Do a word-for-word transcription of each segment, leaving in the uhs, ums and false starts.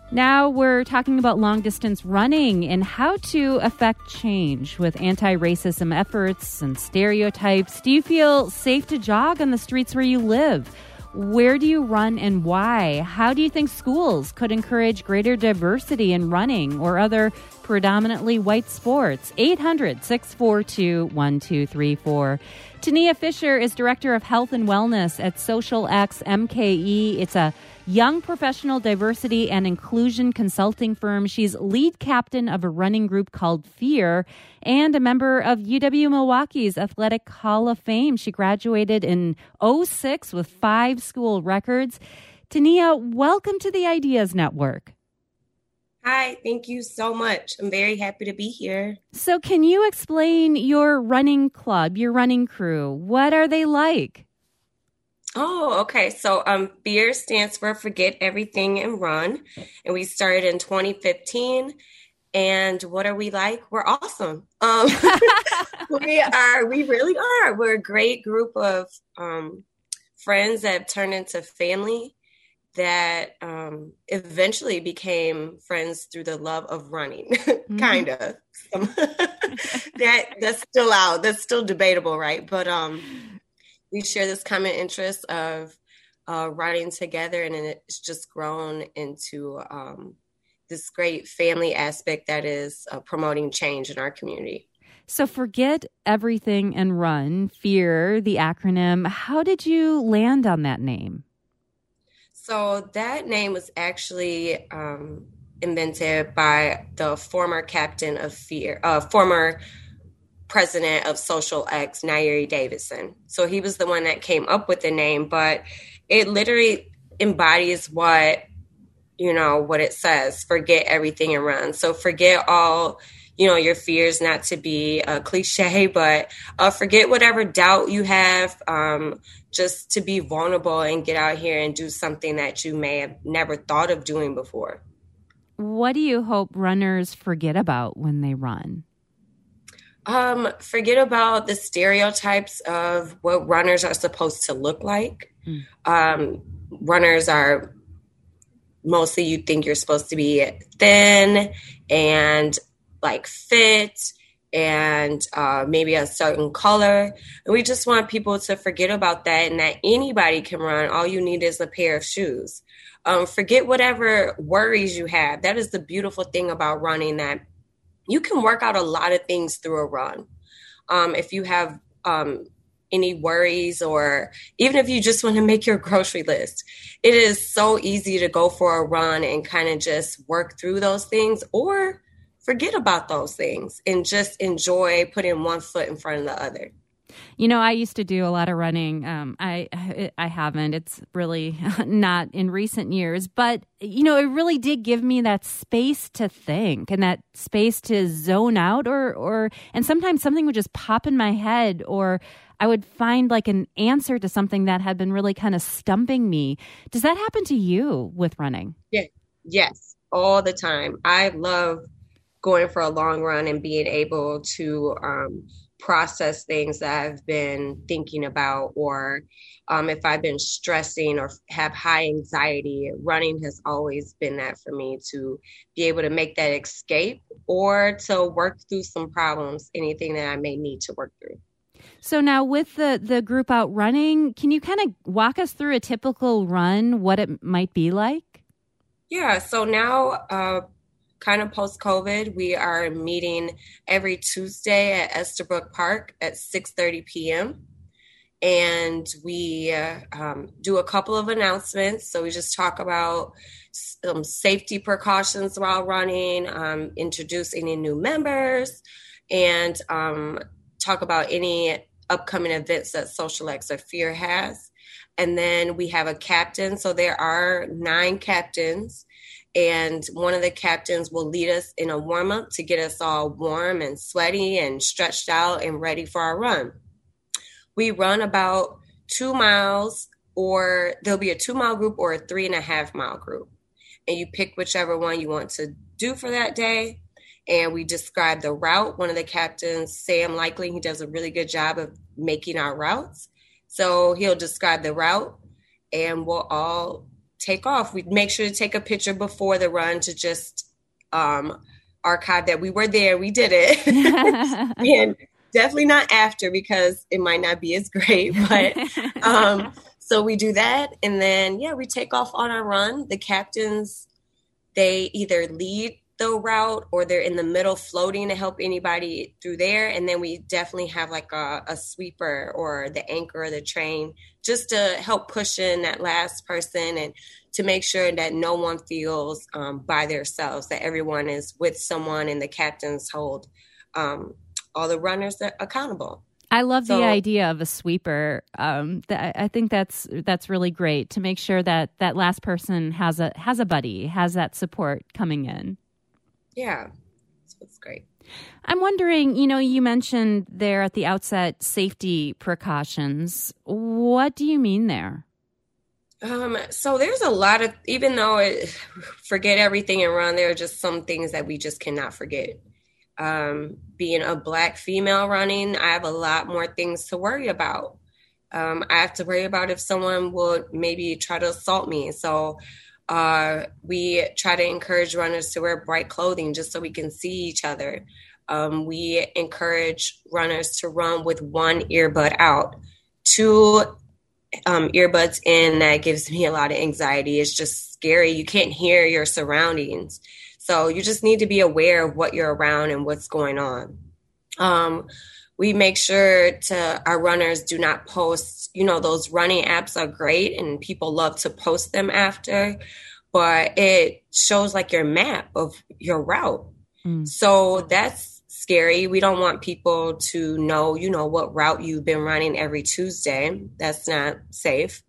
Now we're talking about long-distance running and how to affect change with anti-racism efforts and stereotypes. Do you feel safe to jog on the streets where you live? Where do you run and why? How do you think schools could encourage greater diversity in running or other predominantly white sports? eight hundred, six four two, one two three four. Tania Fisher is Director of Health and Wellness at Social X M K E. It's a young professional diversity and inclusion consulting firm. She's lead captain of a running group called Fear and a member of U W-Milwaukee's Athletic Hall of Fame. She graduated in oh six with five school records. Tania, welcome to the Ideas Network. Hi, thank you so much. I'm very happy to be here. So can you explain your running club, your running crew? What are they like? Oh, okay. So um, FEAR stands for Forget Everything and Run. And we started in twenty fifteen. And what are we like? We're awesome. Um, we are. We really are. We're a great group of um, friends that have turned into family that um, eventually became friends through the love of running, mm-hmm. kind of. that That's still out. That's still debatable, right? But um, we share this common interest of uh, running together, and it's just grown into um, this great family aspect that is uh, promoting change in our community. So forget everything and run, FEAR, the acronym. How did you land on that name? So that name was actually um, invented by the former captain of FEAR, uh, former president of Social X, Nairi Davidson. So he was the one that came up with the name, but it literally embodies what, you know, what it says, forget everything and run. So forget all, you know, your fears, not to be a cliche, but uh, forget whatever doubt you have, um, just to be vulnerable and get out here and do something that you may have never thought of doing before. What do you hope runners forget about when they run? Um, forget about the stereotypes of what runners are supposed to look like. Mm. Um, runners are mostly, you think you're supposed to be thin and like fit and uh, maybe a certain color. And we just want people to forget about that and that anybody can run. All you need is a pair of shoes. Um, forget whatever worries you have. That is the beautiful thing about running, that you can work out a lot of things through a run. Um, if you have um, any worries, or even if you just want to make your grocery list, it is so easy to go for a run and kind of just work through those things, or forget about those things and just enjoy putting one foot in front of the other. You know, I used to do a lot of running. Um, I I haven't. It's really not in recent years. But, you know, it really did give me that space to think and that space to zone out, or, or and sometimes something would just pop in my head, or I would find like an answer to something that had been really kind of stumping me. Does that happen to you with running? Yeah. Yes, all the time. I love going for a long run and being able to um, process things that I've been thinking about, or um, if I've been stressing or have high anxiety, running has always been that for me, to be able to make that escape or to work through some problems, anything that I may need to work through. So now with the, the group out running, can you kind of walk us through a typical run, what it might be like? Yeah, so now uh, kind of post-COVID, we are meeting every Tuesday at Estabrook Park at six thirty p.m. And we uh, um, do a couple of announcements. So we just talk about some safety precautions while running, um, introduce any new members, and um, talk about any upcoming events that Social X or FEAR has. And then we have a captain. So there are nine captains. And one of the captains will lead us in a warm-up to get us all warm and sweaty and stretched out and ready for our run. We run about two miles, or there'll be a two-mile group or a three-and-a-half-mile group. And you pick whichever one you want to do for that day. And we describe the route. One of the captains, Sam Likely, he does a really good job of making our routes. So he'll describe the route, and we'll all take off. We make sure to take a picture before the run to just um, archive that we were there, we did it. And definitely not after, because it might not be as great. But um, so we do that. And then, yeah, we take off on our run. The captains, they either lead the route or they're in the middle floating to help anybody through there. And then we definitely have like a, a sweeper or the anchor of the train just to help push in that last person and to make sure that no one feels um, by themselves, that everyone is with someone and the captains hold um, all the runners accountable. I love so, the idea of a sweeper. Um, th- I think that's that's really great to make sure that that last person has a has a buddy, has that support coming in. Yeah, that's great. I'm wondering, you know, you mentioned there at the outset safety precautions. What do you mean there? Um, so there's a lot of, even though it, forget everything and run, there are just some things that we just cannot forget. Um, being a Black female running, I have a lot more things to worry about. Um, I have to worry about if someone would maybe try to assault me. So Uh, we try to encourage runners to wear bright clothing just so we can see each other. Um, we encourage runners to run with one earbud out. Two um, earbuds in, that gives me a lot of anxiety. It's just scary. You can't hear your surroundings. So you just need to be aware of what you're around and what's going on. Um, we make sure to our runners do not post, you know, those running apps are great and people love to post them after, but it shows like your map of your route. Mm. So that's scary. We don't want people to know, you know, what route you've been running every Tuesday. That's not safe.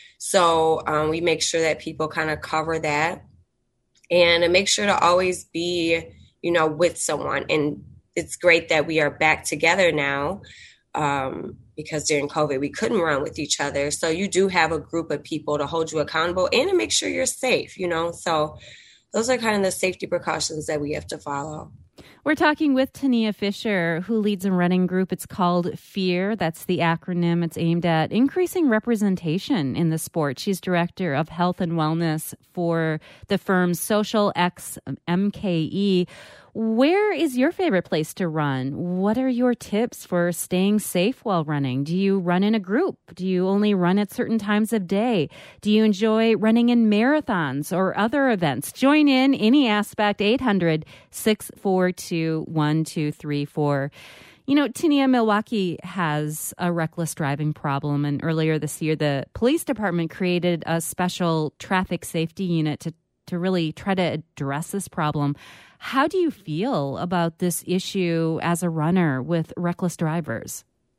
So um, we make sure that people kind of cover that and make sure to always be, you know, with someone. And it's great that we are back together now um, because during COVID, we couldn't run with each other. So you do have a group of people to hold you accountable and to make sure you're safe, you know. So those are kind of the safety precautions that we have to follow. We're talking with Tania Fisher, who leads a running group. It's called FEAR. That's the acronym. It's aimed at increasing representation in the sport. She's director of health and wellness for the firm Social X M K E. Where is your favorite place to run? What are your tips for staying safe while running? Do you run in a group? Do you only run at certain times of day? Do you enjoy running in marathons or other events? Join in any aspect, eight hundred, six four two, one two three four. You know, Tania, Milwaukee has a reckless driving problem, and earlier this year, the police department created a special traffic safety unit to, to really try to address this problem. How do you feel about this issue as a runner with reckless drivers?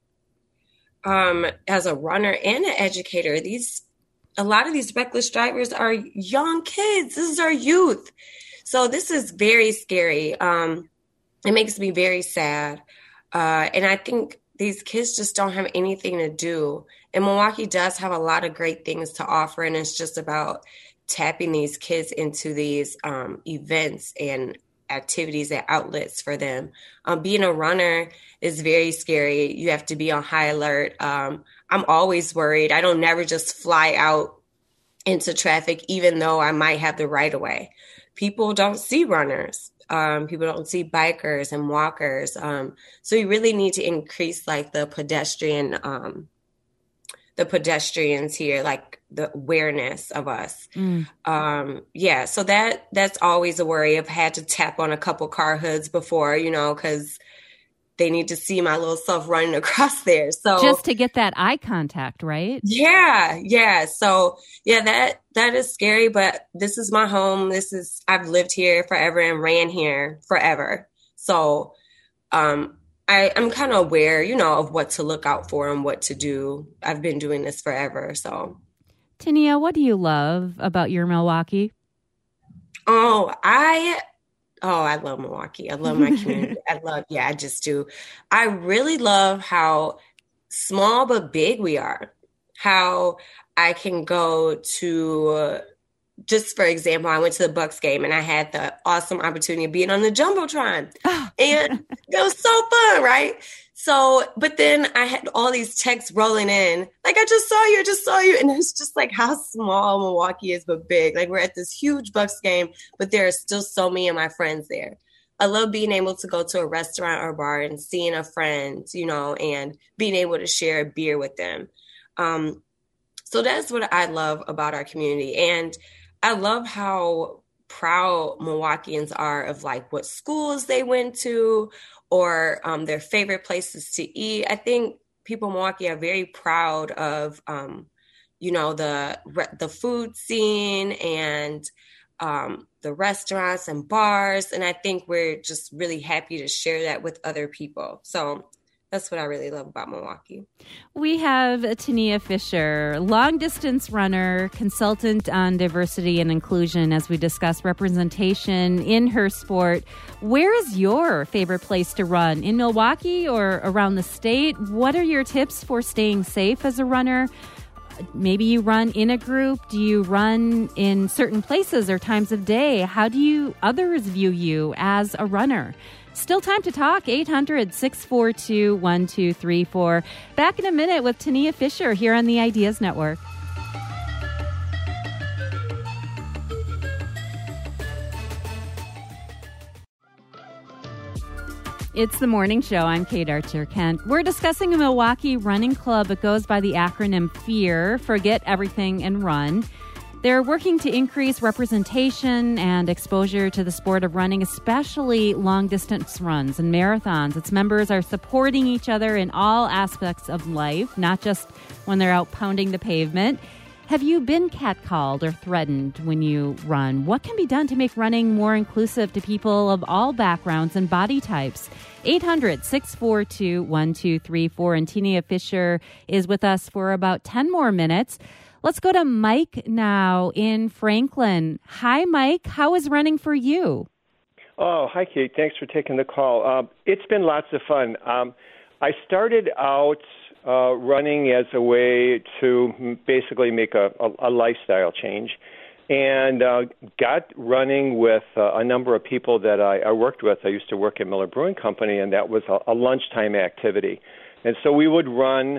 Um, as a runner and an educator, these a lot of these reckless drivers are young kids. This is our youth. So this is very scary. Um, it makes me very sad. Uh, and I think these kids just don't have anything to do. And Milwaukee does have a lot of great things to offer. And it's just about tapping these kids into these um, events and activities and outlets for them. Um, being a runner is very scary. You have to be on high alert. Um, I'm always worried. I don't never just fly out into traffic, even though I might have the right of way. People don't see runners. Um, people don't see bikers and walkers. Um, so you really need to increase like the pedestrian, um, the pedestrians here, like the awareness of us. Mm. Um, yeah. So that, that's always a worry. I've had to tap on a couple car hoods before, you know, cause they need to see my little self running across there. So just to get that eye contact, right? Yeah. Yeah. So yeah, that, that is scary, but this is my home. This is, I've lived here forever and ran here forever. So, um, I, I'm kind of aware, you know, of what to look out for and what to do. I've been doing this forever. So, Tania, what do you love about your Milwaukee? Oh, I, oh, I love Milwaukee. I love my community. I love, yeah, I just do. I really love how small but big we are. How I can go to, uh, just for example, I went to the Bucks game and I had the awesome opportunity of being on the Jumbotron. And it was so fun, right? So, but then I had all these texts rolling in, like, I just saw you, I just saw you. And it's just like how small Milwaukee is, but big. Like, we're at this huge Bucks game, but there are still so many of my friends there. I love being able to go to a restaurant or bar and seeing a friend, you know, and being able to share a beer with them. Um, so that's what I love about our community. And I love how proud Milwaukeeans are of like what schools they went to or um, their favorite places to eat. I think people in Milwaukee are very proud of, um, you know, the the food scene and um, the restaurants and bars. And I think we're just really happy to share that with other people. So that's what I really love about Milwaukee. We have Tania Fisher, long-distance runner, consultant on diversity and inclusion, as we discuss representation in her sport. Where is your favorite place to run? In Milwaukee or around the state? What are your tips for staying safe as a runner? Maybe you run in a group. Do you run in certain places or times of day? How do you others view you as a runner? Still time to talk. eight hundred, six four two, one two three four. Back in a minute with Tania Fisher here on the Ideas Network. It's the morning show. I'm Kate Archer-Kent. We're discussing a Milwaukee running club. It goes by the acronym FEAR, Forget Everything and Run. They're working to increase representation and exposure to the sport of running, especially long-distance runs and marathons. Its members are supporting each other in all aspects of life, not just when they're out pounding the pavement. Have you been catcalled or threatened when you run? What can be done to make running more inclusive to people of all backgrounds and body types? eight hundred, six four two, one two three four. And Tania Fisher is with us for about ten more minutes. Let's go to Mike now in Franklin. Hi, Mike. How is running for you? Oh, hi, Kate. Thanks for taking the call. Um, it's been lots of fun. Um, I started out uh, running as a way to basically make a, a, a lifestyle change and uh, got running with uh, a number of people that I, I worked with. I used to work at Miller Brewing Company, and that was a, a lunchtime activity. And so we would run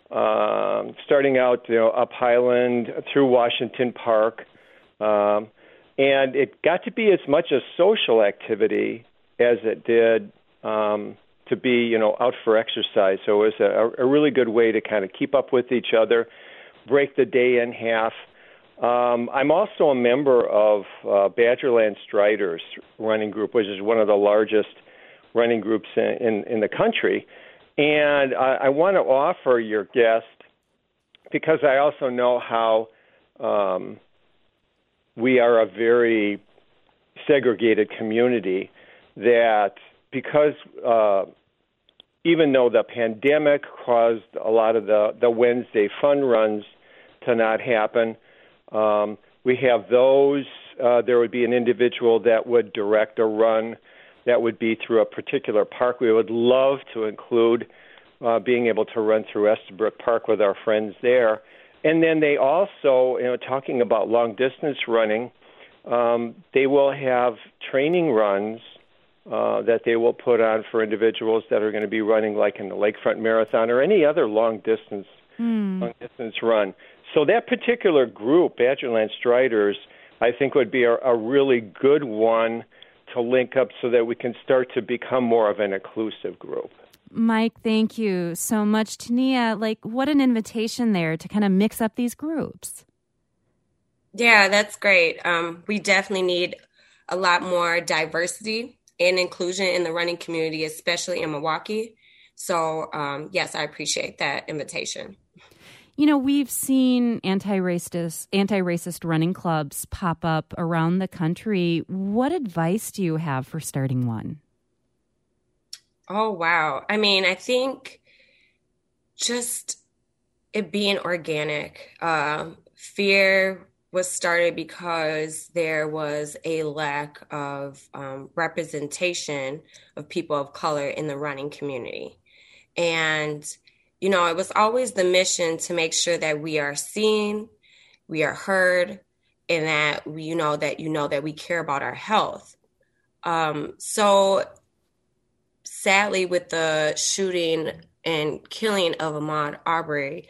Um, starting out, you know, up Highland through Washington Park, um, and it got to be as much a social activity as it did um, to be, you know, out for exercise. So it was a, a really good way to kind of keep up with each other, break the day in half. Um, I'm also a member of uh, Badgerland Striders running group, which is one of the largest running groups in, in, in the country. And I, I want to offer your guest, because I also know how um, we are a very segregated community, that because uh, even though the pandemic caused a lot of the, the Wednesday fun runs to not happen, um, we have those. Uh, there would be an individual that would direct a run that would be through a particular park. We would love to include uh, being able to run through Estabrook Park with our friends there. And then they also, you know, talking about long-distance running, um, they will have training runs uh, that they will put on for individuals that are going to be running like in the Lakefront Marathon or any other long-distance mm. long-distance run. So that particular group, Badgerland Striders, I think would be a, a really good one to link up so that we can start to become more of an inclusive group. Mike, thank you so much. Tania, like, what an invitation there to kind of mix up these groups. Yeah, that's great. Um, we definitely need a lot more diversity and inclusion in the running community, especially in Milwaukee. So, um, yes, I appreciate that invitation. You know, we've seen anti-racist anti-racist running clubs pop up around the country. What advice do you have for starting one? Oh, wow. I mean, I think just it being organic. Uh, fear was started because there was a lack of um, representation of people of color in the running community. And you know, it was always the mission to make sure that we are seen, we are heard, and that we, you know, that you know that we care about our health. Um, so sadly, with the shooting and killing of Ahmaud Arbery,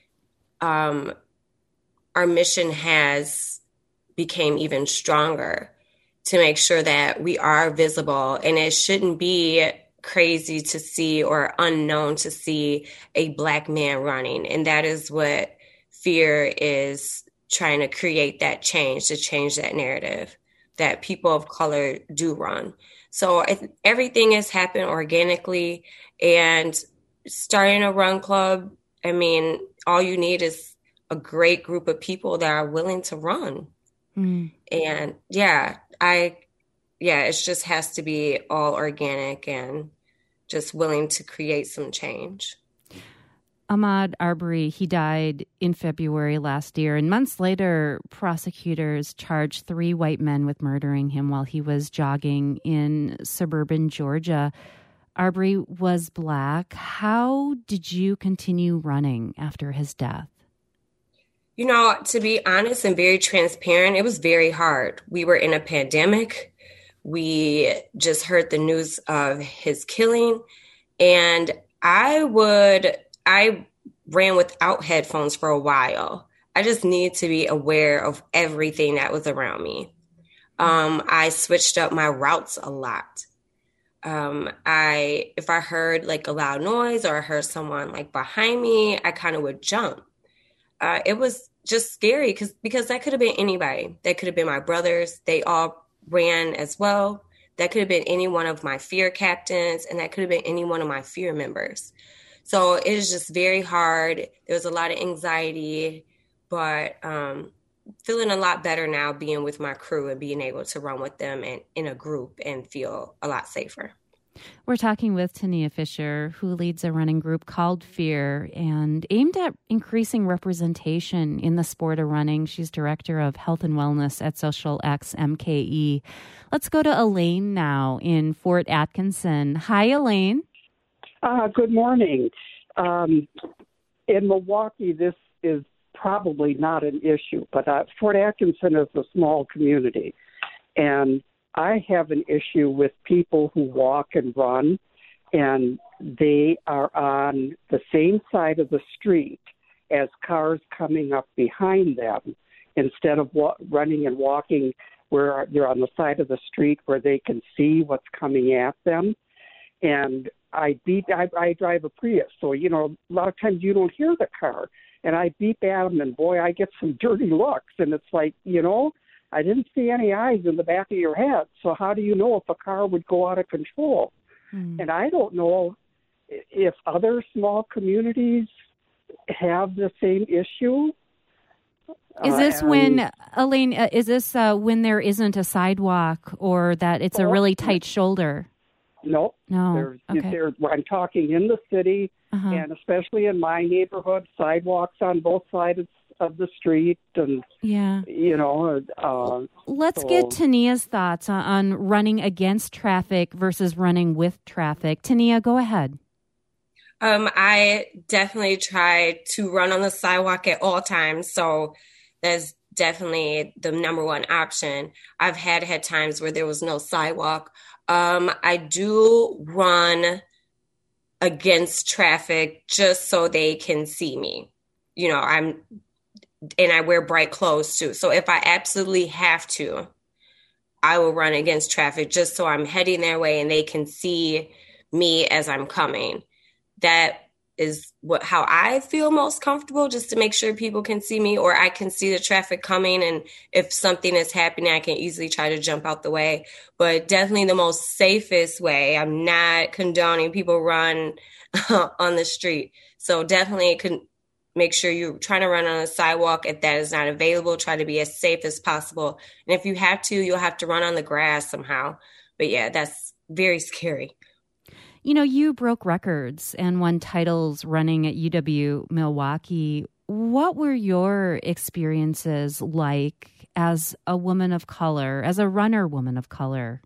um, our mission has became even stronger to make sure that we are visible, and it shouldn't be crazy to see or unknown to see a Black man running. And that is what FEAR is trying to create, that change, to change that narrative that people of color do run. So I, everything has happened organically, and starting a run club, I mean, all you need is a great group of people that are willing to run. Mm. And yeah, I, yeah, it just has to be all organic and just willing to create some change. Ahmaud Arbery, he died in February last year, and months later, prosecutors charged three white men with murdering him while he was jogging in suburban Georgia. Arbery was Black. How did you continue running after his death? You know, to be honest and very transparent, it was very hard. We were in a pandemic. We just heard the news of his killing, and I would... I ran without headphones for a while. I just needed to be aware of everything that was around me. Um, I switched up my routes a lot. Um, I, if I heard like a loud noise or I heard someone like behind me, I kind of would jump. Uh, it was just scary because because that could have been anybody. That could have been my brothers. They all ran as well. That could have been any one of my FEAR captains, and that could have been any one of my FEAR members. So it is just very hard. There was a lot of anxiety, but um, feeling a lot better now being with my crew and being able to run with them and in a group and feel a lot safer. We're talking with Tania Fisher, who leads a running group called FEAR and aimed at increasing representation in the sport of running. She's director of health and wellness at Social X M K E. Let's go to Elaine now in Fort Atkinson. Hi, Elaine. Uh, good morning. Um, in Milwaukee, this is probably not an issue, but uh, Fort Atkinson is a small community, and I have an issue with people who walk and run, and they are on the same side of the street as cars coming up behind them, instead of wa- running and walking where they're on the side of the street where they can see what's coming at them. And I beep. I, I drive a Prius, so you know a lot of times you don't hear the car, and I beep at them, and boy, I get some dirty looks, and it's like, you know, I didn't see any eyes in the back of your head, so how do you know if a car would go out of control? Hmm. And I don't know if other small communities have the same issue. Is this uh, when, Elaine? Uh, is this uh, when there isn't a sidewalk, or that it's a really tight shoulder? No, no. There's, okay. there's, I'm talking in the city, uh-huh. and especially in my neighborhood, sidewalks on both sides of the street, and yeah, you know. Uh, Let's so. get Tania's thoughts on, on running against traffic versus running with traffic. Tania, go ahead. Um, I definitely try to run on the sidewalk at all times, so that's definitely the number one option. I've had had times where there was no sidewalk. Um, I do run against traffic just so they can see me. You know, I'm, and I wear bright clothes too. So if I absolutely have to, I will run against traffic just so I'm heading their way and they can see me as I'm coming. That is what how I feel most comfortable, just to make sure people can see me, or I can see the traffic coming, and if something is happening, I can easily try to jump out the way. But definitely the most safest way. I'm not condoning people run on the street. So definitely can make sure you're trying to run on a sidewalk. If that is not available, try to be as safe as possible. And if you have to, you'll have to run on the grass somehow. But yeah, that's very scary. You know, you broke records and won titles running at U W Milwaukee. What were your experiences like as a woman of color, as a runner woman of color?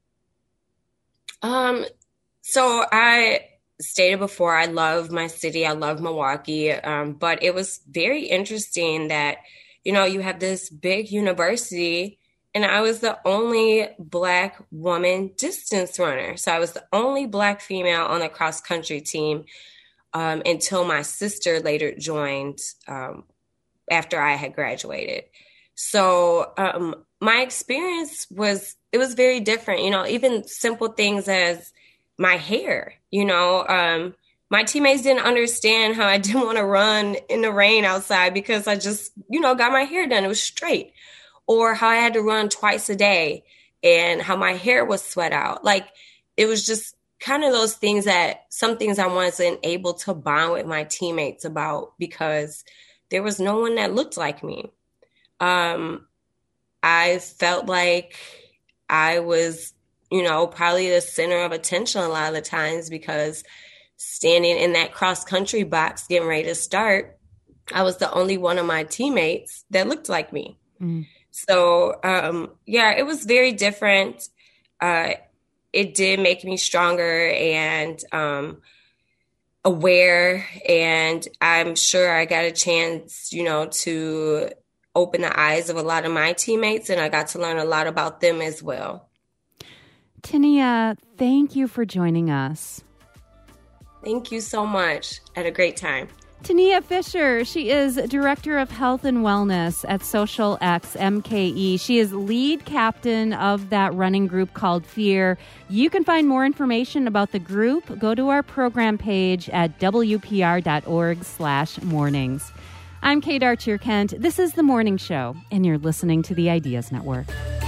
Um, so I stated before, I love my city. I love Milwaukee. Um, but it was very interesting that, you know, you have this big university and I was the only Black woman distance runner. So I was the only Black female on the cross country team um, until my sister later joined um, after I had graduated. So um, my experience was, it was very different, you know, even simple things as my hair, you know, um, my teammates didn't understand how I didn't want to run in the rain outside because I just, you know, got my hair done. It was straight. Or how I had to run twice a day and how my hair was sweat out. Like, it was just kind of those things that some things I wasn't able to bond with my teammates about because there was no one that looked like me. Um, I felt like I was, you know, probably the center of attention a lot of the times because standing in that cross country box, getting ready to start, I was the only one of my teammates that looked like me. Mm. So, um, yeah, it was very different. Uh, it did make me stronger and um, aware. And I'm sure I got a chance, you know, to open the eyes of a lot of my teammates. And I got to learn a lot about them as well. Tania, thank you for joining us. Thank you so much. I had a great time. Tania Fisher, she is Director of Health and Wellness at Social X M K E. She is lead captain of that running group called FEAR. You can find more information about the group. Go to our program page at W P R dot org slash mornings. I'm Kate Archer Kent. This is The Morning Show, and you're listening to the Ideas Network.